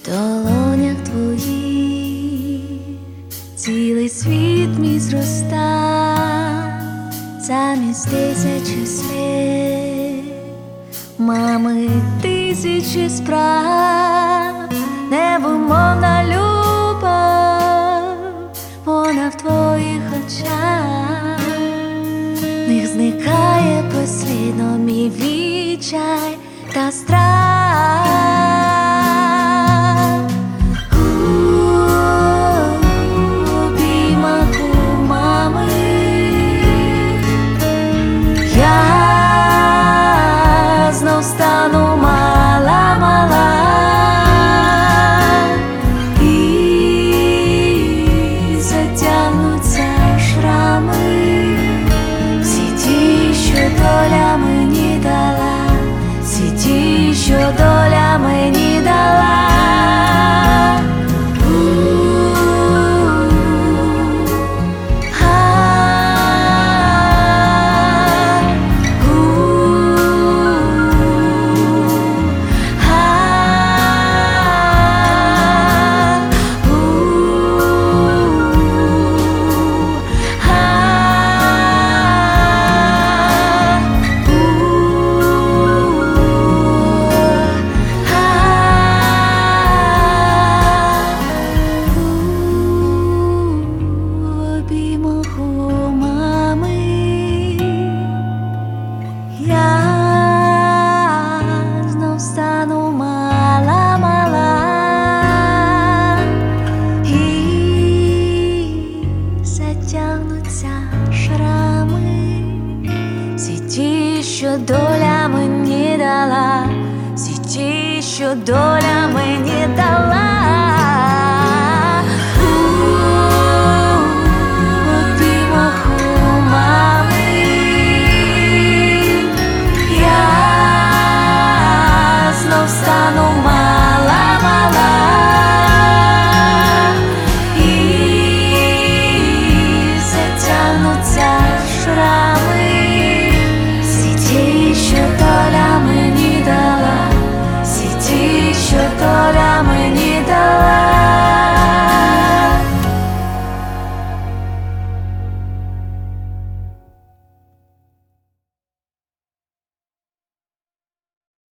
долонях твоїх цілий світ мій зроста, замість тисячі слів, мами, тисячі справ, невимовна любов, вона в твоїх очах, в них зникає безслідно мій відчай та страх. Стану мала-мала і затягнуться шрами, всі ті, що доля мені дала, всі ті, що доля мені дала. Шрами, всі ті, що доля мені дала, всі ті, що доля мені дала. Я знов стану